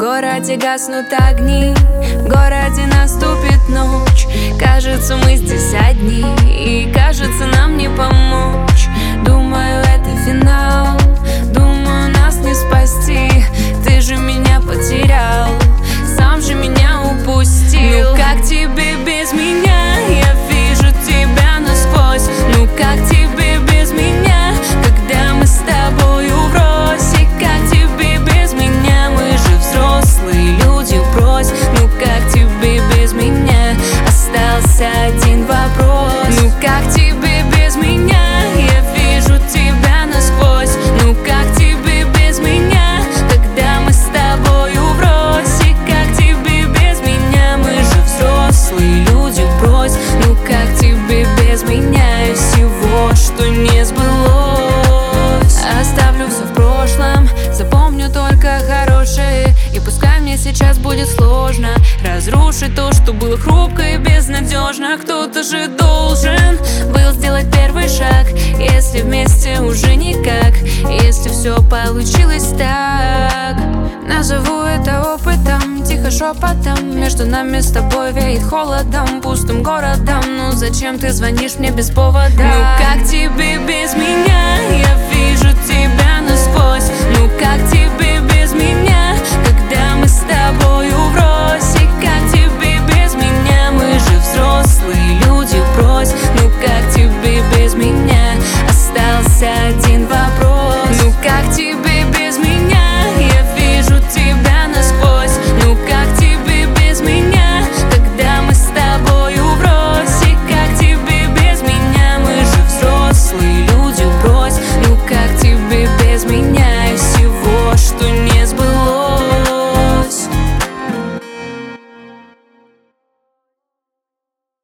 городе гаснут огни, в городе наступит ночь. Кажется, мы здесь одни, и кажется, нам не помочь. Думаю, это финал, думаю, нас не спасти. Ты же меня потерял, сам же меня упустил. Ну как тебе без меня? Я вижу тебя насквозь. Ну как тебе без меня, когда мы с тобою врозь? И как тебе без меня? Мы же взрослые люди, брось. Ну как тебе без меня? Остался один вопрос. Ну как тебе без меня? Я вижу тебя насквозь. Ну как тебе без меня, когда мы с тобою врозь? И как тебе без меня? Мы же взрослые люди, брось. Ну как тебе без меня и всего, что не сбылось? Оставлю все в прошлом, запомню только хорошее. И пускай мне сейчас будет сложно разрушить то, что было хрупко и безнадежно. Кто-то же должен был сделать первый шаг. Если вместе уже никак, если все получилось так. Назову это опытом, тихо шепотом. Между нами с тобой веет холодом, пустым городом. Ну зачем ты звонишь мне без повода? Ну как тебе без меня? Я вижу тебя насквозь. Ну как